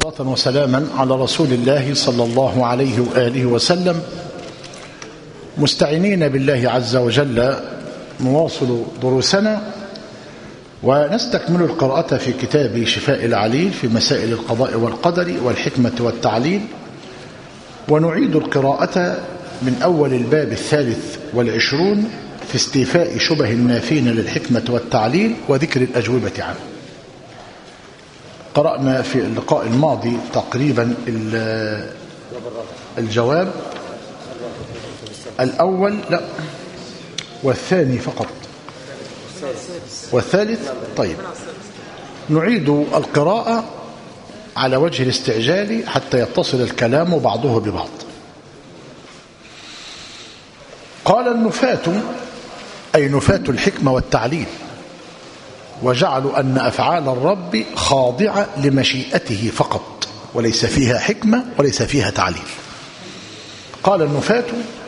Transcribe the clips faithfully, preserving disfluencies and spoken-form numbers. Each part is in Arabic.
صلاة وسلاما على رسول الله صلى الله عليه وآله وسلم، مستعينين بالله عز وجل نواصل دروسنا ونستكمل القراءة في كتاب شفاء العليل في مسائل القضاء والقدر والحكمة والتعليل، ونعيد القراءة من أول الباب الثالث والعشرون في استيفاء شبه النافين للحكمة والتعليل وذكر الأجوبة عنه. قرأنا في اللقاء الماضي تقريبا الجواب الأول لا والثاني فقط والثالث. طيب نعيد القراءة على وجه الاستعجال حتى يتصل الكلام بعضه ببعض. قال النفاة أي نفاة الحكمة والتعليل، وجعلوا أن أفعال الرب خاضعة لمشيئته فقط وليس فيها حكمة وليس فيها تعليل. قال النفاة: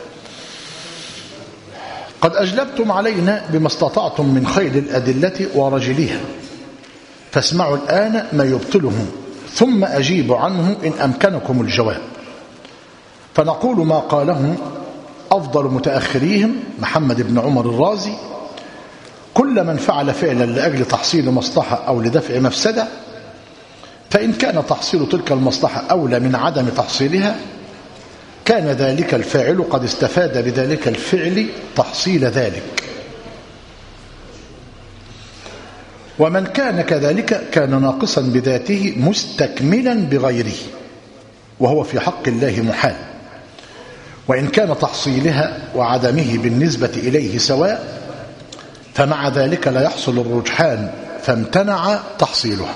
قد أجلبتم علينا بما استطعتم من خيل الأدلة ورجلها، فاسمعوا الآن ما يبطله ثم أجيبوا عنه إن أمكنكم الجواب. فنقول ما قاله أفضل متأخريهم محمد بن عمر الرازي: كل من فعل فعلا لأجل تحصيل مصلحة أو لدفع مفسدة، فإن كان تحصيل تلك المصلحة أولى من عدم تحصيلها، كان ذلك الفاعل قد استفاد بذلك الفعل تحصيل ذلك. ومن كان كذلك كان ناقصا بذاته مستكملا بغيره، وهو في حق الله محال. وإن كان تحصيلها وعدمه بالنسبة إليه سواء، فمع ذلك لا يحصل الرجحان فامتنع تحصيلها.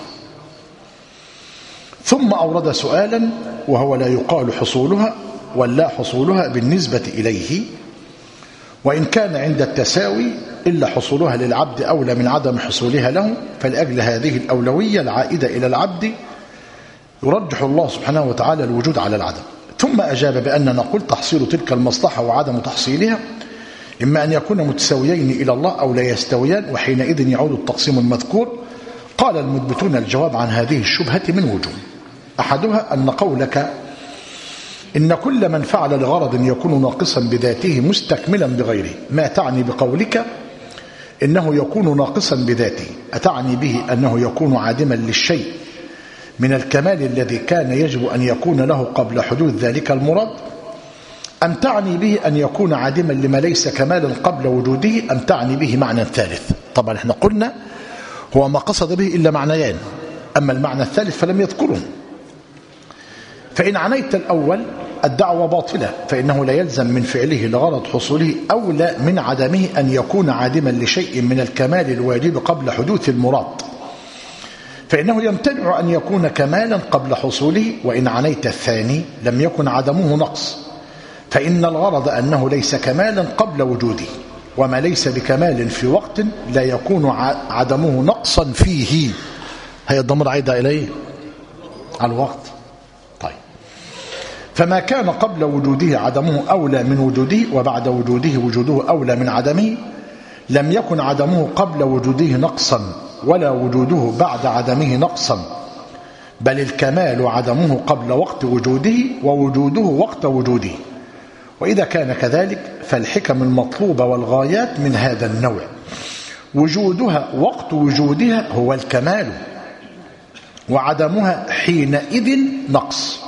ثم أورد سؤالا وهو: لا يقال حصولها ولا حصولها بالنسبة إليه، وإن كان عند التساوي إلا حصولها للعبد أولى من عدم حصولها له، فلأجل هذه الأولوية العائدة إلى العبد يرجح الله سبحانه وتعالى الوجود على العدم. ثم أجاب بأن نقول تحصيل تلك المصلحة وعدم تحصيلها إما أن يكون متساويين إلى الله أو لا يستويان، وحينئذ يعود التقسيم المذكور. قال المثبتون الجواب عن هذه الشبهة من وجوه: أحدها أن قولك إن كل من فعل لغرض يكون ناقصا بذاته مستكملا بغيره، ما تعني بقولك إنه يكون ناقصا بذاته؟ أتعني به أنه يكون عادما للشيء من الكمال الذي كان يجب أن يكون له قبل حدوث ذلك المراد، أم تعني به أن يكون عادما لما ليس كمالا قبل وجوده، أم تعني به معنى ثالث؟ طبعا احنا قلنا هو ما قصد به إلا معنيان، أما المعنى الثالث فلم يذكره. فإن عنيت الأول الدعوة باطلة، فإنه لا يلزم من فعله لغرض حصوله أولى من عدمه أن يكون عادما لشيء من الكمال الواجب قبل حدوث المراد، فإنه يمتنع أن يكون كمالا قبل حصوله. وإن عنيت الثاني لم يكن عدمه نقص، فإن الغرض أنه ليس كمالا قبل وجوده، وما ليس بكمال في وقت لا يكون عدمه نقصا فيه. هي الضمير عايدة إليه على الوقت. طيب، فما كان قبل وجوده عدمه أولى من وجوده، وبعد وجوده وجوده أولى من عدمه، لم يكن عدمه قبل وجوده نقصا ولا وجوده بعد عدمه نقصا، بل الكمال عدمه قبل وقت وجوده ووجوده وقت وجوده. وإذا كان كذلك فالحكم المطلوبة والغايات من هذا النوع وجودها وقت وجودها هو الكمال، وعدمها حينئذ نقص.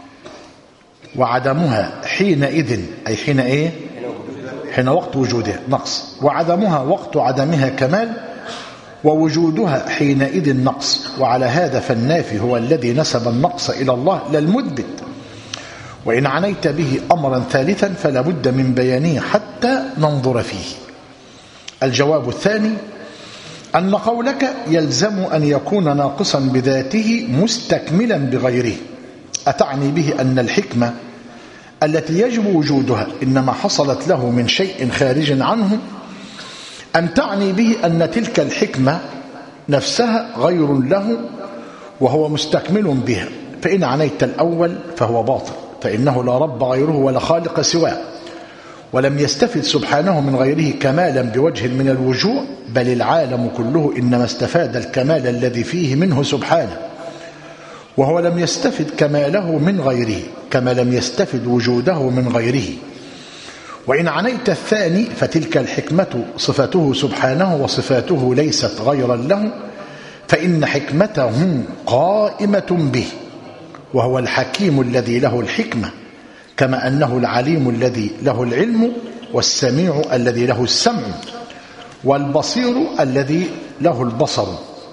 وعدمها حينئذ أي حين إيه؟ حين وقت وجودها نقص، وعدمها وقت عدمها كمال، ووجودها حينئذ نقص. وعلى هذا فالنافي هو الذي نسب النقص إلى الله لا المثبت. وإن عنيت به أمرا ثالثا فلا بد من بيانه حتى ننظر فيه. الجواب الثاني أن قولك يلزم أن يكون ناقصا بذاته مستكملا بغيره، أتعني به أن الحكمة التي يجب وجودها إنما حصلت له من شيء خارج عنه، أم تعني به أن تلك الحكمة نفسها غير له وهو مستكمل بها؟ فإن عنيت الأول فهو باطل، فإنه لا رب غيره ولا خالق سواه، ولم يستفد سبحانه من غيره كمالا بوجه من الوجوه، بل العالم كله إنما استفاد الكمال الذي فيه منه سبحانه. وهو لم يستفد كماله من غيره كما لم يستفد وجوده من غيره. وإن عنيت الثاني فتلك الحكمة صفته سبحانه وصفاته ليست غيرا له، فإن حكمته قائمة به، وهو الحكيم الذي له الحكمة، كما أنه العليم الذي له العلم، والسميع الذي له السمع، والبصير الذي له البصر.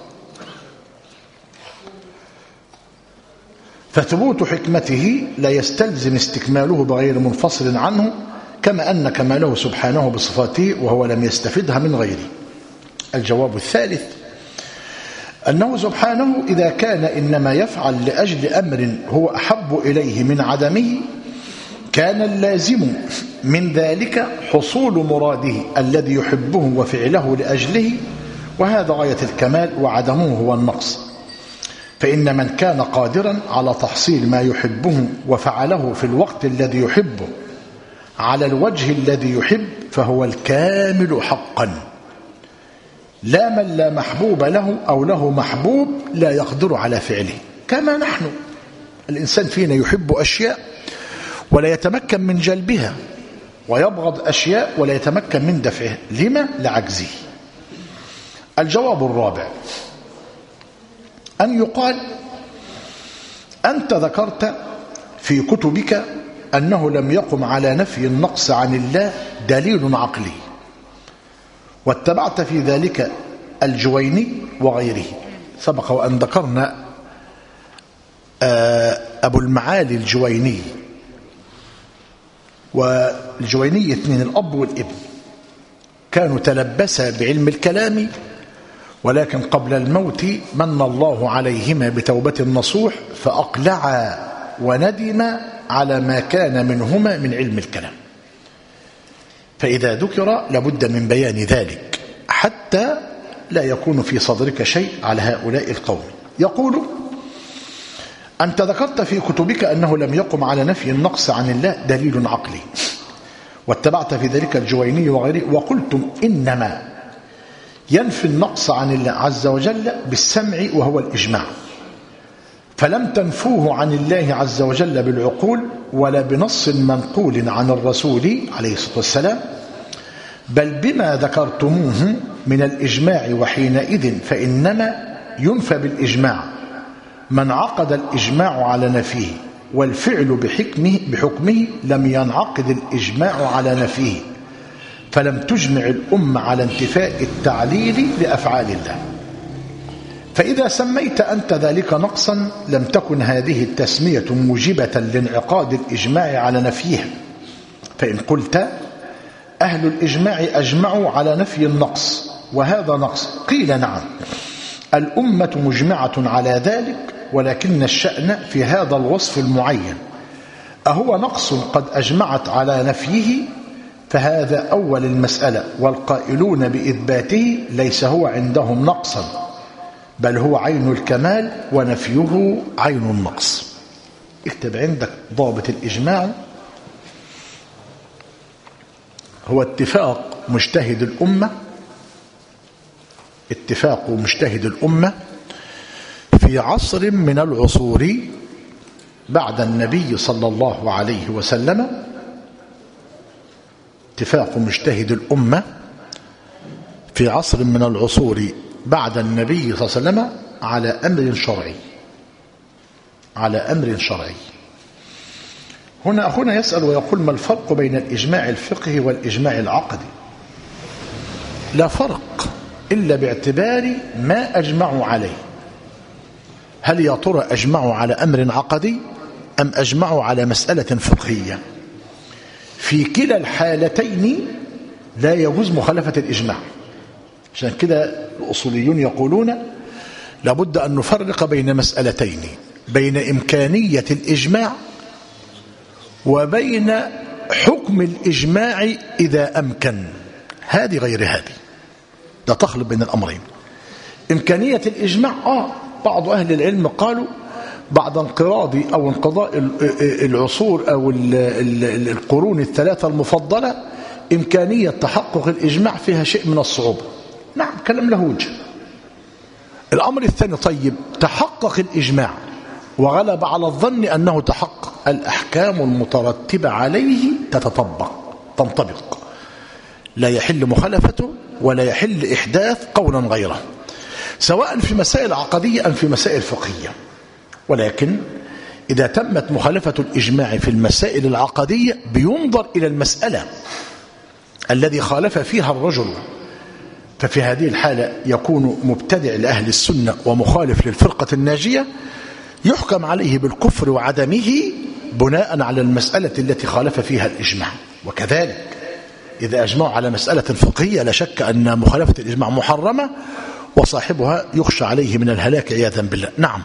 فثبوت حكمته لا يستلزم استكماله بغير منفصل عنه، كما أن كماله سبحانه بصفاته وهو لم يستفدها من غيره. الجواب الثالث أنه سبحانه إذا كان إنما يفعل لأجل أمر هو أحب إليه من عدمه، كان اللازم من ذلك حصول مراده الذي يحبه وفعله لأجله، وهذا غاية الكمال، وعدمه هو النقص. فإن من كان قادرا على تحصيل ما يحبه وفعله في الوقت الذي يحبه على الوجه الذي يحب فهو الكامل حقا، لا من لا محبوب له أو له محبوب لا يقدر على فعله. كما نحن، الإنسان فينا يحب أشياء ولا يتمكن من جلبها، ويبغض أشياء ولا يتمكن من دفعها. لما؟ لعجزه. الجواب الرابع أن يقال أنت ذكرت في كتبك أنه لم يقم على نفي النقص عن الله دليل عقلي، واتبعت في ذلك الجويني وغيره. سبق وأن ذكرنا أبو المعالي الجويني، والجويني اثنين، الأب والابن، كانوا تلبسا بعلم الكلام، ولكن قبل الموت من الله عليهما بتوبة النصوح فأقلعا وندما على ما كان منهما من علم الكلام. فإذا ذكر لابد من بيان ذلك حتى لا يكون في صدرك شيء على هؤلاء القوم. يقول أنت ذكرت في كتبك أنه لم يقم على نفي النقص عن الله دليل عقلي، واتبعت في ذلك الجويني وغيره، وقلتم إنما ينفي النقص عن الله عز وجل بالسمع وهو الإجماع، فلم تنفوه عن الله عز وجل بالعقول ولا بنص منقول عن الرسول عليه الصلاة والسلام، بل بما ذكرتموه من الإجماع. وحينئذ فإنما ينفى بالإجماع من عقد الإجماع على نفيه، والفعل بحكمه, بحكمه لم ينعقد الإجماع على نفيه، فلم تجمع الأمة على انتفاء التعليل لأفعال الله. فإذا سميت أنت ذلك نقصا لم تكن هذه التسمية موجبة لانعقاد الإجماع على نفيه. فإن قلت أهل الإجماع أجمعوا على نفي النقص وهذا نقص، قيل نعم، الأمة مجمعة على ذلك، ولكن الشأن في هذا الوصف المعين، أهو نقص قد أجمعت على نفيه؟ فهذا أول المسألة، والقائلون بإثباته ليس هو عندهم نقصا، بل هو عين الكمال، ونفيه عين النقص. اكتب عندك ضابط الإجماع هو اتفاق مجتهد الأمة اتفاق مجتهد الأمة في عصر من العصور بعد النبي صلى الله عليه وسلم، اتفاق مجتهد الأمة في عصر من العصور بعد النبي صلى الله عليه وسلم على أمر شرعي على أمر شرعي. هنا أخونا يسأل ويقول ما الفرق بين الإجماع الفقهي والإجماع العقدي؟ لا فرق إلا باعتبار ما أجمعوا عليه. هل يا ترى أجمعوا على أمر عقدي أم أجمعوا على مسألة فقهية؟ في كلا الحالتين لا يجوز مخالفة الإجماع. عشان كده الأصوليون يقولون لابد أن نفرق بين مسألتين، بين إمكانية الإجماع وبين حكم الإجماع إذا أمكن. هذه غير هذه، لا تخلط بين الأمرين. إمكانية الإجماع آه بعض أهل العلم قالوا بعد انقراض أو انقضاء العصور أو القرون الثلاثة المفضلة إمكانية تحقق الإجماع فيها شيء من الصعوبة. نعم، كلام له وجه. الأمر الثاني، طيب تحقق الإجماع وغلب على الظن أنه تحقق، الأحكام المترتبة عليه تتطبق تنطبق، لا يحل مخالفته ولا يحل إحداث قولا غيره، سواء في مسائل عقدية أم في مسائل فقهية. ولكن إذا تمت مخالفة الإجماع في المسائل العقدية بينظر إلى المسألة الذي خالف فيها الرجل، ففي هذه الحالة يكون مبتدع لأهل السنة ومخالف للفرقة الناجية، يحكم عليه بالكفر وعدمه بناء على المسألة التي خالف فيها الإجماع. وكذلك إذا أجمعوا على مسألة فقهية لا شك أن مخالفة الإجماع محرمة وصاحبها يخشى عليه من الهلاك عياذا بالله. نعم.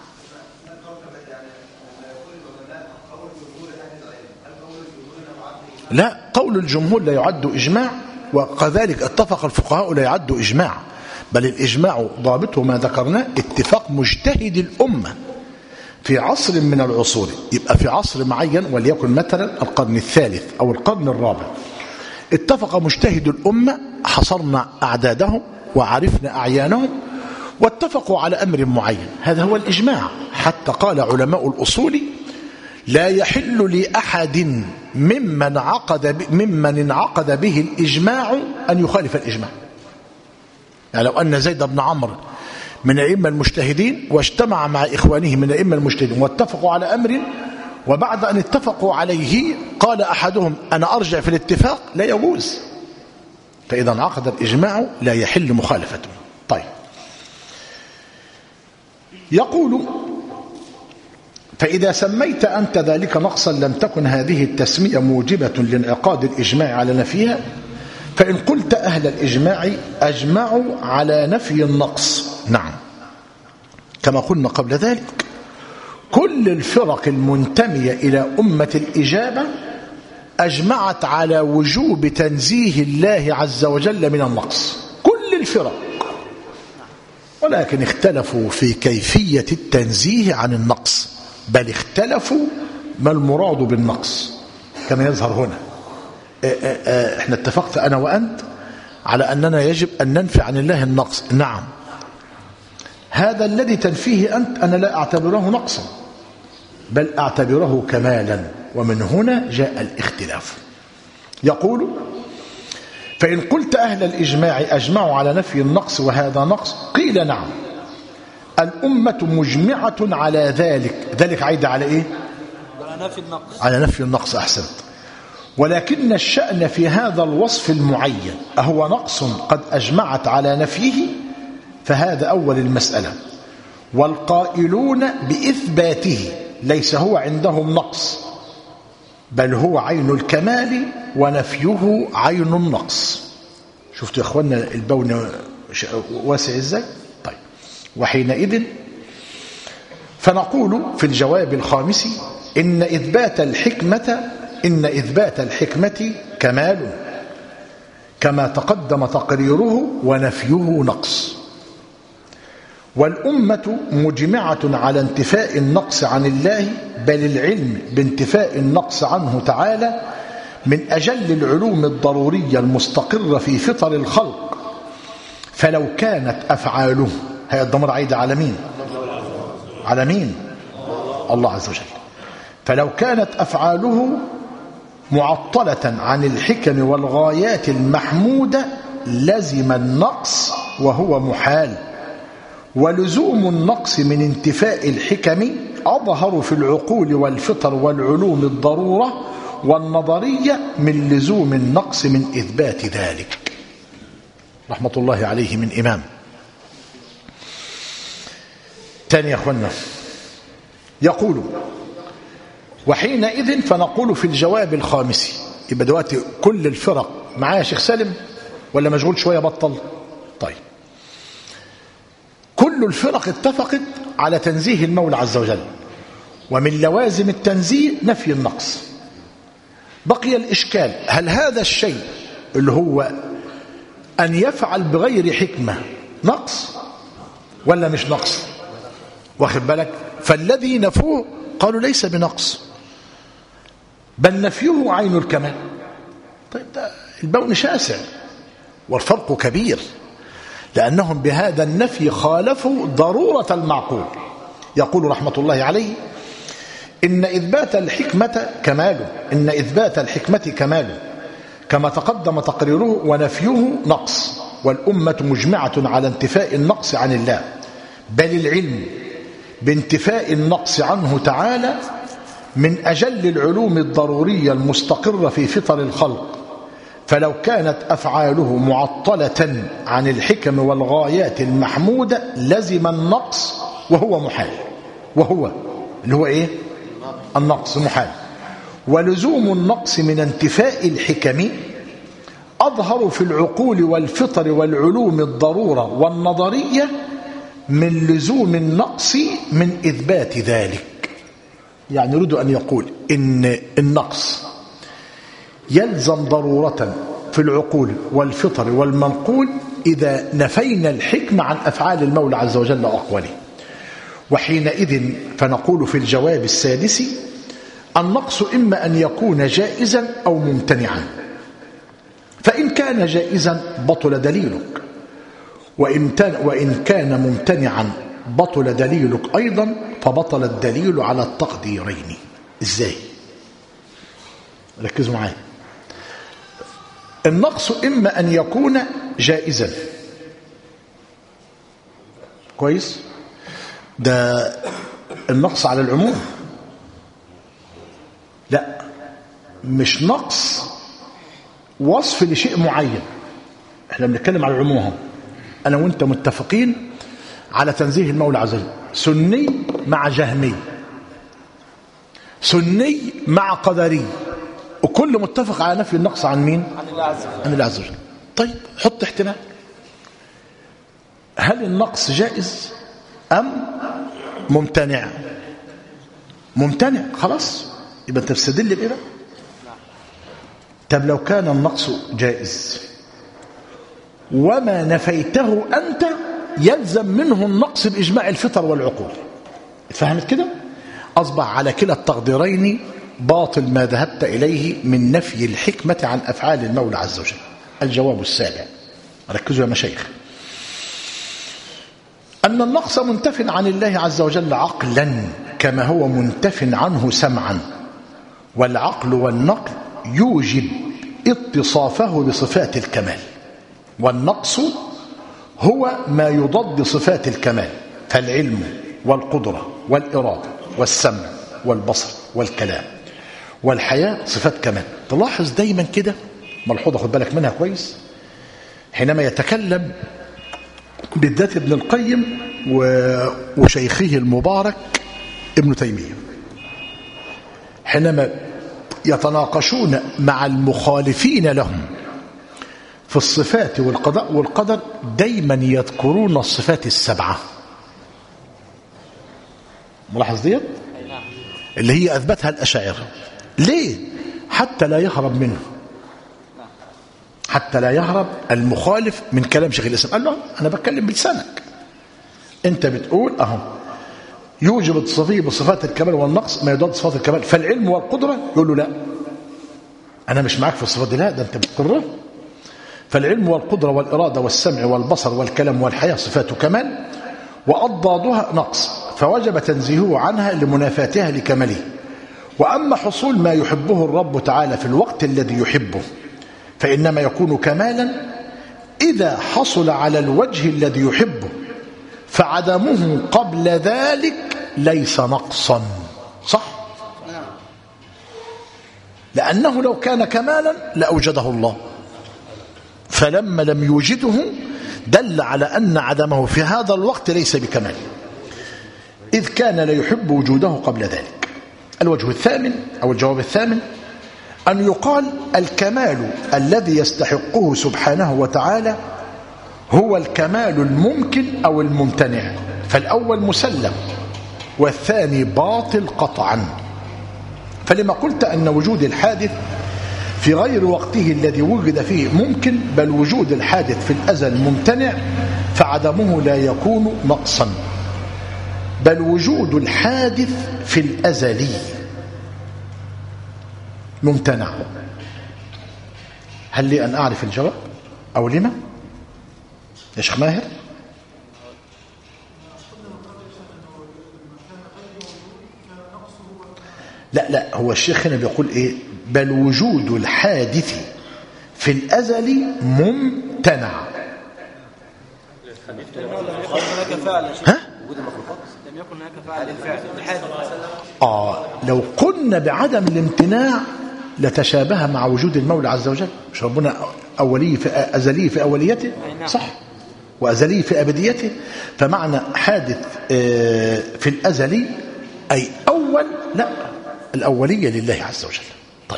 لا، قول الجمهور لا يعد إجماع، وكذلك اتفق الفقهاء لا يعد إجماع، بل الإجماع ضابطه ما ذكرناه اتفاق مجتهد الأمة في عصر من العصور. يبقى في عصر معين وليكن مثلا القرن الثالث أو القرن الرابع، اتفق مجتهد الأمة، حصرنا أعدادهم وعرفنا أعيانهم واتفقوا على أمر معين، هذا هو الإجماع. حتى قال علماء الأصول لا يحل لأحد ممن عقد ممن انعقد به الإجماع أن يخالف الإجماع. يعني لو أن زيد بن عمرو من الأئمة المجتهدين واجتمع مع إخوانه من الأئمة المجتهدين واتفقوا على أمر، وبعد أن اتفقوا عليه قال أحدهم أنا أرجع في الاتفاق، لا يجوز. فإذا انعقد الإجماع لا يحل مخالفته. طيب، يقول فإذا سميت أنت ذلك نقصا لم تكن هذه التسمية موجبة لانعقاد الإجماع على نفيها، فإن قلت أهل الإجماع أجمعوا على نفي النقص. نعم، كما قلنا قبل ذلك كل الفرق المنتمية إلى أمة الإجابة أجمعت على وجوب تنزيه الله عز وجل من النقص، كل الفرق، ولكن اختلفوا في كيفية التنزيه عن النقص، بل اختلفوا ما المراد بالنقص كما يظهر هنا. احنا اتفقت أنا وأنت على أننا يجب أن ننفي عن الله النقص. نعم، هذا الذي تنفيه أنت أنا لا أعتبره نقصا، بل أعتبره كمالا، ومن هنا جاء الاختلاف. يقول فإن قلت أهل الإجماع أجمعوا على نفي النقص وهذا نقص، قيل نعم، الأمة مجمعة على ذلك. ذلك عايد على إيه؟ على نفي النقص. على نفي النقص، أحسنت. ولكن الشأن في هذا الوصف المعين أهو نقص قد أجمعت على نفيه، فهذا أول المسألة. والقائلون بإثباته ليس هو عندهم نقص، بل هو عين الكمال ونفيه عين النقص. شفتوا يا أخوانا البون واسع إزاي؟ طيب، وحينئذ فنقول في الجواب الخامس إن إثبات الحكمة إن إثبات الحكمة كمال كما تقدم تقريره، ونفيه نقص. والأمة مجمعة على انتفاء النقص عن الله، بل العلم بانتفاء النقص عنه تعالى من أجل العلوم الضرورية المستقرة في فطر الخلق. فلو كانت أفعاله، هي الضمير عايدة على مين؟ على مين؟ الله عز وجل. فلو كانت أفعاله معطلة عن الحكم والغايات المحمودة لزم النقص وهو محال. ولزوم النقص من انتفاء الحكم أظهر في العقول والفطر والعلوم الضرورة والنظرية من لزوم النقص من إثبات ذلك. رحمة الله عليه من إمام. تاني يا أخوانا، يقول وحينئذ فنقول في الجواب الخامس. يبقى دلوقتي كل الفرق معايا يا شيخ سالم ولا مشغول شوية بطل؟ طيب، كل الفرق اتفقت على تنزيه المولى عز وجل، ومن لوازم التنزيه نفي النقص. بقي الإشكال، هل هذا الشيء اللي هو أن يفعل بغير حكمة نقص ولا مش نقص؟ واخد بالك؟ فالذي نفوه قالوا ليس بنقص، بل نفيه عين الكمال. طيب، ده البون شاسع والفرق كبير، لأنهم بهذا النفي خالفوا ضرورة المعقول. يقول رحمة الله عليه: إن إثبات الحكمة كماله إن إثبات الحكمة كماله كما تقدم تقريره، ونفيه نقص، والأمة مجمعة على انتفاء النقص عن الله، بل العلم بانتفاء النقص عنه تعالى من أجل العلوم الضرورية المستقرة في فطر الخلق، فلو كانت أفعاله معطلة عن الحكم والغايات المحمودة لزم النقص، وهو محال، وهو اللي هو إيه؟ النقص محال. ولزوم النقص من انتفاء الحكم أظهر في العقول والفطر والعلوم الضرورة والنظرية من لزوم النقص من إثبات ذلك. يعني يريد أن يقول إن النقص يلزم ضرورة في العقول والفطر والمنقول إذا نفينا الحكم عن أفعال المولى عز وجل وأقواله. وحينئذ فنقول في الجواب السادس: النقص إما أن يكون جائزا أو ممتنعا، فإن كان جائزا بطل دليلك، وإن كان ممتنعا بطل دليلك أيضا، فبطل الدليل على التقديرين. إزاي؟ ركزوا معايا. النقص إما أن يكون جائزا، كويس؟ ده النقص على العموم، لا، مش نقص وصف لشيء معين، احنا بنتكلم على العموم. أنا وأنت متفقين على تنزيه المولى عز وجل، سني مع جهمي، سني مع قدري، وكل متفق على نفي النقص عن مين؟ عن الله عز وجل. عن الله عز وجل. طيب حط احتمال، هل النقص جائز أم ممتنع؟ ممتنع، خلاص، يبقى انت بتستدل بإيه؟ طب لو كان النقص جائز وما نفيته أنت يلزم منه النقص بإجماع الفطر والعقول، فهمت كده؟ أصبح على كلا التقديرين باطل ما ذهبت إليه من نفي الحكمة عن أفعال المولى عز وجل. الجواب السابع، ركزوا يا مشايخ: أن النقص منتف عن الله عز وجل عقلا كما هو منتف عنه سمعا، والعقل والنقل يوجب اتصافه بصفات الكمال، والنقص هو ما يضد صفات الكمال، فالعلم والقدرة والإرادة والسمع والبصر والكلام والحياة صفات كمال. تلاحظ دايما كده ملحوظة، خد بالك منها كويس، حينما يتكلم بالذات ابن القيم وشيخه المبارك ابن تيمية، حينما يتناقشون مع المخالفين لهم في الصفات والقضاء والقدر دايما يذكرون الصفات السبعة. ملاحظ ديت اللي هي أثبتها الأشاعرة. ليه؟ حتى لا يهرب منه، حتى لا يهرب المخالف من كلام شيخ الإسلام. قال له أنا بتكلم بلسانك، أنت بتقول أهو يوجب التصفيه بصفات الكمال والنقص ما يضاد صفات الكمال، فالعلم والقدرة. يقول له لا، أنا مش معاك في الصفات دي، لا ده أنت بتقرر. فالعلم والقدرة والإرادة والسمع والبصر والكلام والحياة صفات كمال، وأضدادها نقص، فوجب تنزيهه عنها لمنافاتها لكماله. وأما حصول ما يحبه الرب تعالى في الوقت الذي يحبه فإنما يكون كمالا إذا حصل على الوجه الذي يحبه، فعدمه قبل ذلك ليس نقصا. صح؟ لأنه لو كان كمالا لأوجده الله، فلما لم يوجده دل على أن عدمه في هذا الوقت ليس بكمال، إذ كان لا يحب وجوده قبل ذلك. الوجه الثامن أو الجواب الثامن أن يقال الكمال الذي يستحقه سبحانه وتعالى هو الكمال الممكن أو الممتنع، فالأول مسلم والثاني باطل قطعا. فلما قلت أن وجود الحادث في غير وقته الذي وجد فيه ممكن، بل وجود الحادث في الأزل ممتنع، فعدمه لا يكون نقصا، بل وجود الحادث في الأزل ممتنع. هل لي أن أعرف الجواب أو لما؟ يا شيخ ماهر؟ لا لا، هو الشيخ هنا بيقول إيه؟ بل وجود الحادث في الأزل ممتنع. ها؟ لم يكن هناك فعل الفعل الحادث. آه لو قلنا بعدم الامتناع لتشابه مع وجود المولى عز وجل. مش ربنا أولي في أزلي في أوليته، صح، وأزلي في أبديته. فمعنى حادث في الأزل أي أول، لا، الأولية لله عز وجل. طيب،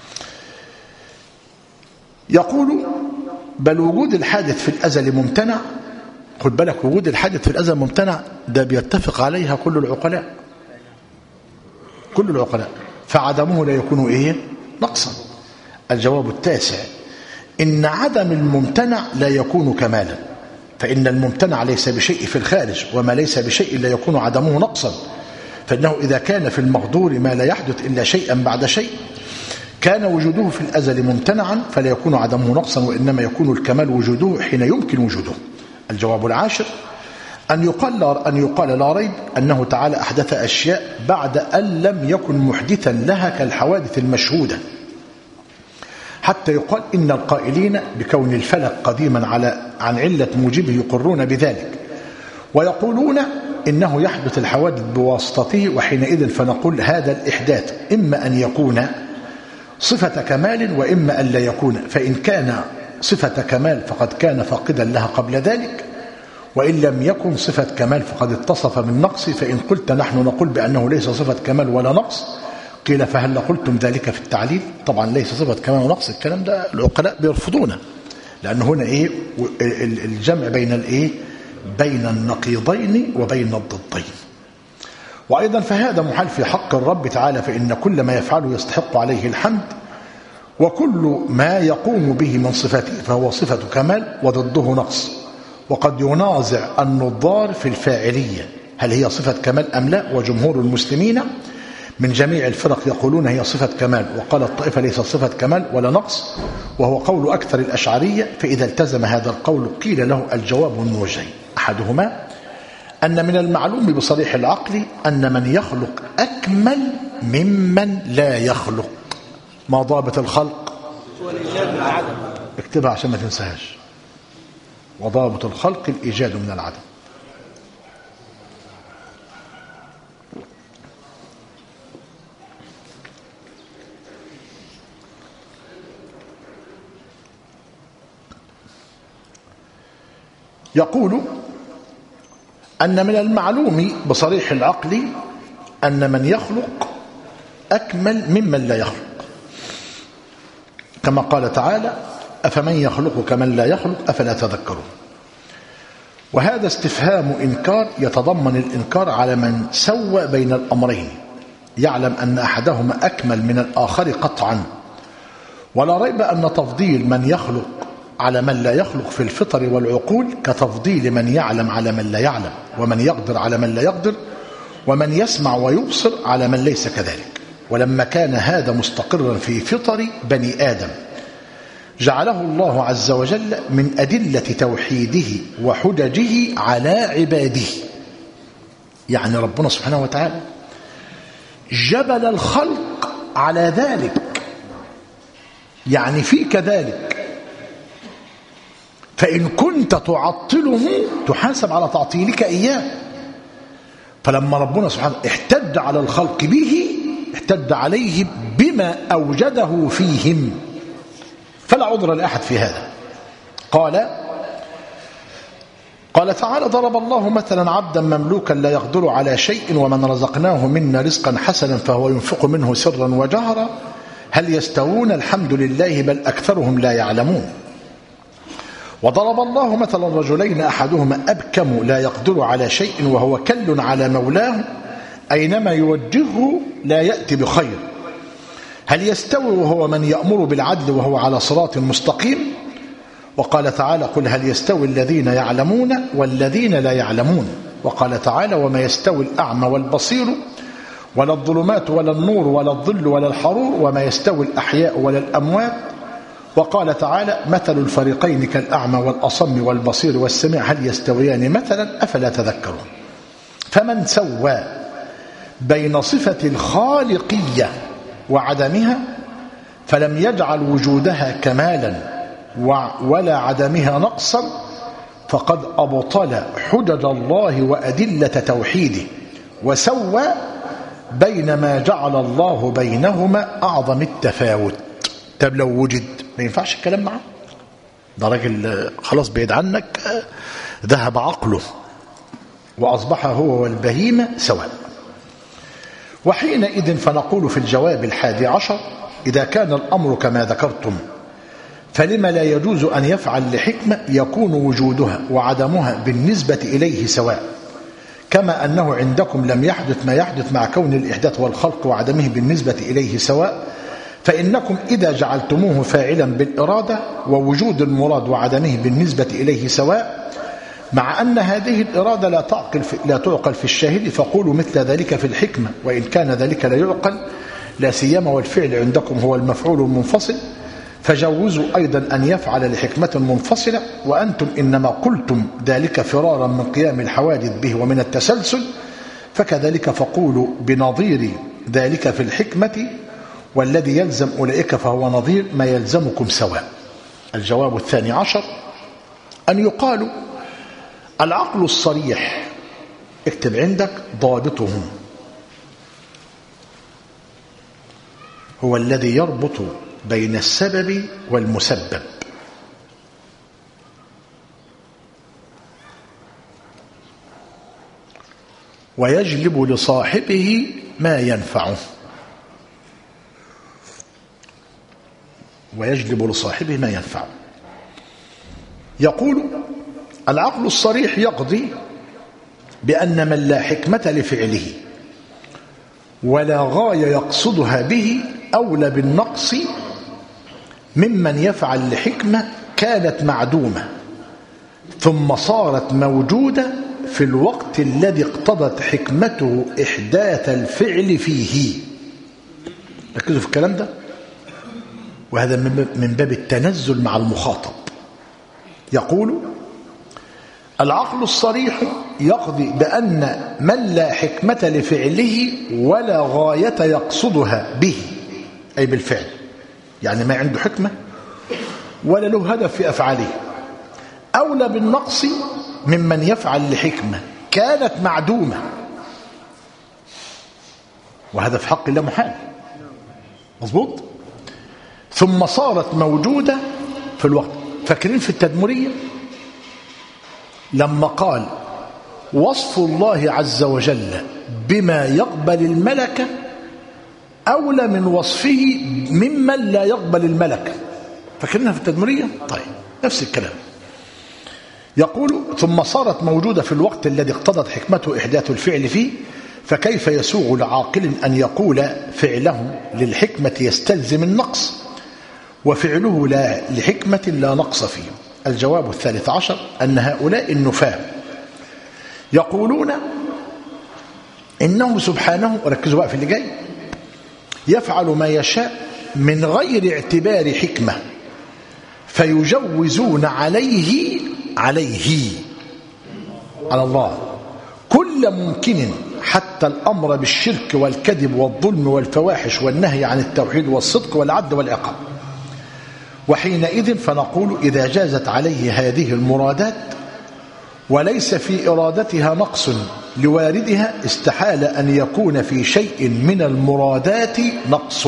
يقول بل وجود الحادث في الأزل ممتنع. خد بالك، وجود الحادث في الأزل ممتنع ده بيتفق عليها كل العقلاء، كل العقلاء، فعدمه لا يكون إيه؟ نقصا. الجواب التاسع: إن عدم الممتنع لا يكون كمالا، فإن الممتنع ليس بشيء في الخارج، وما ليس بشيء لا يكون عدمه نقصا. فإنه إذا كان في المقدور ما لا يحدث إلا شيئا بعد شيء كان وجوده في الأزل ممتنعا، فلا يكون عدمه نقصا، وإنما يكون الكمال وجوده حين يمكن وجوده. الجواب العاشر: أن يقال أن يقال لا ريب أنه تعالى أحدث أشياء بعد أن لم يكن محدثا لها كالحوادث المشهودة، حتى يقال إن القائلين بكون الفلك قديما على عن علة موجبه يقرون بذلك، ويقولون إنه يحدث الحوادث بواسطته، وحينئذ فنقول هذا الإحداث إما أن يكون صفة كمال وإما أن لا يكون، فإن كان صفة كمال فقد كان فاقدا لها قبل ذلك، وإن لم يكن صفة كمال فقد اتصف بالنقص. فإن قلت نحن نقول بأنه ليس صفة كمال ولا نقص، قيل فهل قلتم ذلك في التعليل؟ طبعا ليس صفة كمال ونقص، الكلام ده العقلاء بيرفضونه، لأن هنا إيه؟ الجمع بين الإيه؟ بين النقيضين وبين الضدين. وأيضا فهذا محال في حق الرب تعالى، فإن كل ما يفعله يستحق عليه الحمد، وكل ما يقوم به من صفاته فهو صفة كمال وضده نقص. وقد ينازع النظار في الفاعلية هل هي صفة كمال أم لا، وجمهور المسلمين من جميع الفرق يقولون هي صفة كمال، وقال الطائفة ليس صفة كمال ولا نقص، وهو قول أكثر الأشعرية. فإذا التزم هذا القول قيل له الجواب من وجهين: أحدهما أن من المعلوم بصريح العقل أن من يخلق أكمل ممن لا يخلق. ما ضابط الخلق؟ اكتبها عشان ما تنساهاش. وضابط الخلق الإيجاد من العدم. يقول أن من المعلوم بصريح العقل أن من يخلق أكمل ممن لا يخلق، كما قال تعالى: أفمن يخلق كمن لا يخلق أفلا تذكرون. وهذا استفهام إنكار يتضمن الإنكار على من سوى بين الأمرين، يعلم أن أحدهما أكمل من الآخر قطعا. ولا ريب أن تفضيل من يخلق على من لا يخلق في الفطر والعقول كتفضيل من يعلم على من لا يعلم، ومن يقدر على من لا يقدر، ومن يسمع ويبصر على من ليس كذلك. ولما كان هذا مستقرا في فطر بني آدم جعله الله عز وجل من أدلة توحيده وحججه على عباده. يعني ربنا سبحانه وتعالى جبل الخلق على ذلك، يعني فيك ذلك، فإن كنت تعطله تحاسب على تعطيلك إياه. فلما ربنا سبحانه احتج على الخلق به احتج عليه بما أوجده فيهم، فلا عذر لأحد في هذا. قال قال تعالى: ضرب الله مثلا عبدا مملوكا لا يقدر على شيء ومن رزقناه منا رزقا حسنا فهو ينفق منه سرا وجهرا هل يستوون الحمد لله بل أكثرهم لا يعلمون. وضرب الله مثلا رجلين أحدهما أبكم لا يقدر على شيء وهو كل على مولاه أينما يوجهه لا يأتي بخير هل يستوي وهو من يأمر بالعدل وهو على صراط مستقيم. وقال تعالى: قل هل يستوي الذين يعلمون والذين لا يعلمون. وقال تعالى: وما يستوي الأعمى والبصير ولا الظلمات ولا النور ولا الظل ولا الحرور وما يستوي الأحياء ولا الأموات. وقال تعالى: مثل الفريقين كالأعمى والأصم والبصير والسميع هل يستويان مثلا أفلا تذكرون. فمن سوى بين صفة الخالقية وعدمها فلم يجعل وجودها كمالا ولا عدمها نقصا فقد أبطل حجج الله وأدلة توحيده وسوى بين ما جعل الله بينهما أعظم التفاوت. طب لو وجد ما ينفعش الكلام معه، ده راجل خلاص بعيد عنك، ذهب عقله وأصبح هو والبهيمة سواء. وحينئذ فنقول في الجواب الحادي عشر: إذا كان الأمر كما ذكرتم فلما لا يجوز أن يفعل لحكمة يكون وجودها وعدمها بالنسبة إليه سواء، كما أنه عندكم لم يحدث ما يحدث مع كون الإحداث والخلق وعدمه بالنسبة إليه سواء، فإنكم إذا جعلتموه فاعلا بالإرادة ووجود المراد وعدمه بالنسبة إليه سواء، مع أن هذه الإرادة لا تعقل في, لا تعقل في الشاهد، فقولوا مثل ذلك في الحكمة وإن كان ذلك لا يعقل، لا سيما والفعل عندكم هو المفعول المنفصل، فجوزوا أيضا أن يفعل لحكمة منفصلة، وأنتم إنما قلتم ذلك فرارا من قيام الحوادث به ومن التسلسل، فكذلك فقولوا بنظير ذلك في الحكمة، والذي يلزم أولئك فهو نظير ما يلزمكم سواء. الجواب الثاني عشر: أن يقال العقل الصريح، اكتب عندك ضابطه، هو الذي يربط بين السبب والمسبب، ويجلب لصاحبه ما ينفعه ويجلب لصاحبه ما ينفعه. يقول: العقل الصريح يقضي بأن من لا حكمة لفعله ولا غاية يقصدها به أولى بالنقص ممن يفعل لحكمة كانت معدومة ثم صارت موجودة في الوقت الذي اقتضت حكمته إحداث الفعل فيه. ركزوا في الكلام ده، وهذا من باب التنزل مع المخاطب. يقول: العقل الصريح يقضي بأن من لا حكمة لفعله ولا غاية يقصدها به، أي بالفعل، يعني ما عنده حكمة ولا له هدف في أفعاله، أولى بالنقص ممن يفعل لحكمة كانت معدومة، وهذا في حق الله محال، مظبوط، ثم صارت موجودة في الوقت. فاكرين في التدمرية لما قال: وصف الله عز وجل بما يقبل الملكة أولى من وصفه ممن لا يقبل الملكة، فاكرينها في التدمرية؟ طيب، نفس الكلام. يقول: ثم صارت موجودة في الوقت الذي اقتضت حكمته إحداث الفعل فيه، فكيف يسوغ لعاقل أن يقول فعله للحكمة يستلزم النقص وفعله لا لحكمة لا نقص فيه. الجواب الثالث عشر: أن هؤلاء النفاة يقولون إنه سبحانه، ركزوا بقى في اللي جاي، يفعل ما يشاء من غير اعتبار حكمة، فيجوزون عليه عليه على الله كل ممكن حتى الأمر بالشرك والكذب والظلم والفواحش والنهي عن التوحيد والصدق والعدل والعقاب. وحينئذ فنقول: إذا جازت عليه هذه المرادات وليس في إرادتها نقص لواردها، استحال أن يكون في شيء من المرادات نقص،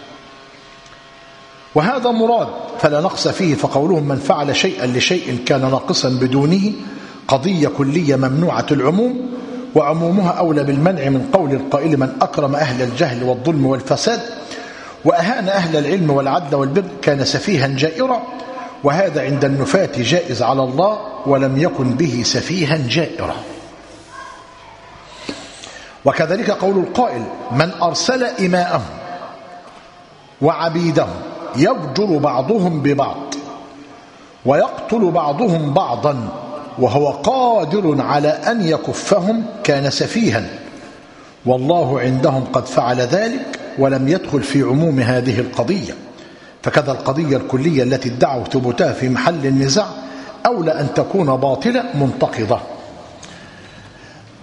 وهذا مراد فلا نقص فيه. فقولهم من فعل شيئا لشيء كان ناقصا بدونه قضية كلية ممنوعة العموم، وعمومها أولى بالمنع من قول القائل: من أكرم أهل الجهل والظلم والفساد وأهان أهل العلم والعدل والبر كان سفيها جائرا، وهذا عند النفاة جائز على الله ولم يكن به سفيها جائرا. وكذلك قول القائل: من أرسل إماءهم وعبيدهم يفجر بعضهم ببعض ويقتل بعضهم بعضا وهو قادر على أن يكفهم كان سفيها، والله عندهم قد فعل ذلك ولم يدخل في عموم هذه القضية. فكذا القضية الكلية التي ادعوا ثبوتها في محل النزاع أولى أن تكون باطلة منتقضة.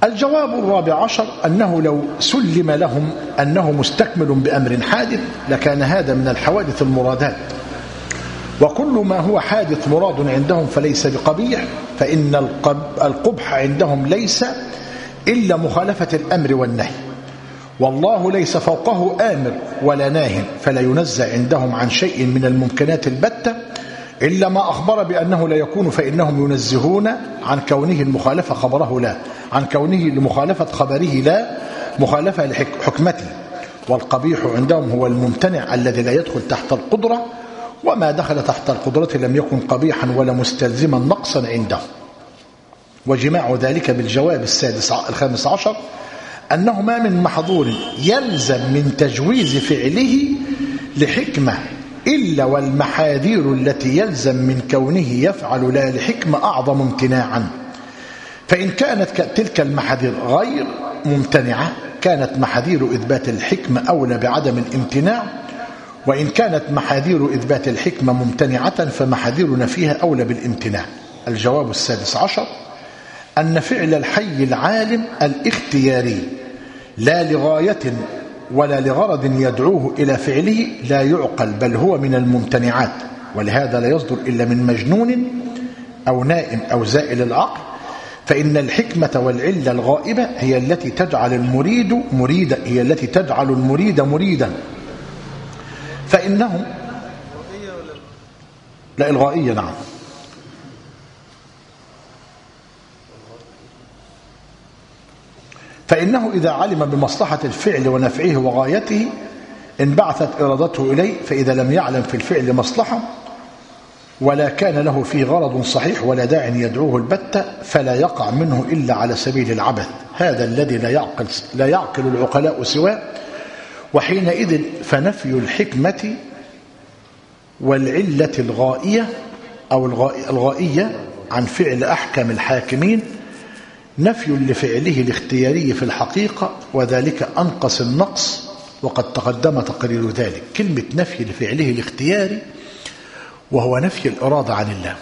الجواب الرابع عشر أنه لو سلم لهم أنه مستكمل بأمر حادث لكان هذا من الحوادث المرادات، وكل ما هو حادث مراد عندهم فليس بقبيح، فإن القبح عندهم ليس إلا مخالفة الأمر والنهي، والله ليس فوقه آمر ولا ناه، فلا ينزع عندهم عن شيء من الممكنات البتة إلا ما أخبر بأنه لا يكون، فإنهم ينزهون عن كونه المخالفة خبره لا، عن كونه لمخالفة خبره لا مخالفة لحكمته. والقبيح عندهم هو الممتنع الذي لا يدخل تحت القدرة، وما دخل تحت القدرة لم يكن قبيحا ولا مستلزما نقصا عنده. وجماع ذلك بالجواب السادس الخامس عشر أنه ما من محظور يلزم من تجويز فعله لحكمة إلا والمحاذير التي يلزم من كونه يفعل لا لحكمة أعظم امتناعا، فإن كانت تلك المحاذير غير ممتنعة كانت محاذير إثبات الحكمة أولى بعدم الامتناع، وإن كانت محاذير إثبات الحكمة ممتنعة فمحاذير نفيها أولى بالامتناع. الجواب السادس عشر أن فعل الحي العالم الاختياري لا لغاية ولا لغرض يدعوه إلى فعله لا يعقل، بل هو من الممتنعات، ولهذا لا يصدر إلا من مجنون أو نائم أو زائل العقل، فإن الحكمة والعلة الغائبة هي التي تجعل المريد مريدا هي التي تجعل المريد مريدا فإنهم لا الغائية نعم فإنه إذا علم بمصلحة الفعل ونفعه وغايته انبعثت إرادته إليه، فإذا لم يعلم في الفعل مصلحة ولا كان له فيه غرض صحيح ولا داع يدعوه البتة فلا يقع منه إلا على سبيل العبث، هذا الذي لا يعقل, لا يعقل العقلاء سواه. وحينئذ فنفي الحكمة والعلة الغائية أو الغائية عن فعل أحكم الحاكمين نفي لفعله الاختياري في الحقيقة، وذلك أنقص النقص، وقد تقدم تقرير ذلك. كلمة نفي لفعله الاختياري وهو نفي الإرادة عن الله،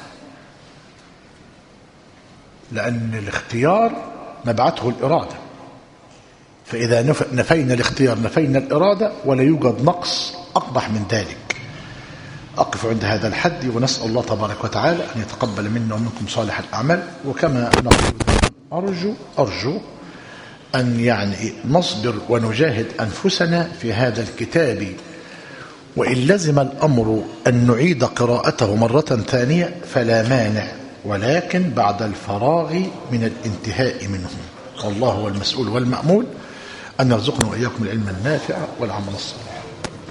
لأن الاختيار مبعته الإرادة، فإذا نفينا الاختيار نفينا الإرادة، ولا يوجد نقص أقبح من ذلك. أقف عند هذا الحد، ونسأل الله تبارك وتعالى أن يتقبل منا ومنكم صالح الأعمال. وكما نقول أرجو أرجو أن يعني نصبر ونجاهد أنفسنا في هذا الكتاب، وإن لزم الأمر أن نعيد قراءته مرة ثانية فلا مانع، ولكن بعد الفراغ من الانتهاء منه. والله هو المسؤول والمأمول أن يرزقنا وإياكم العلم النافع والعمل الصالح.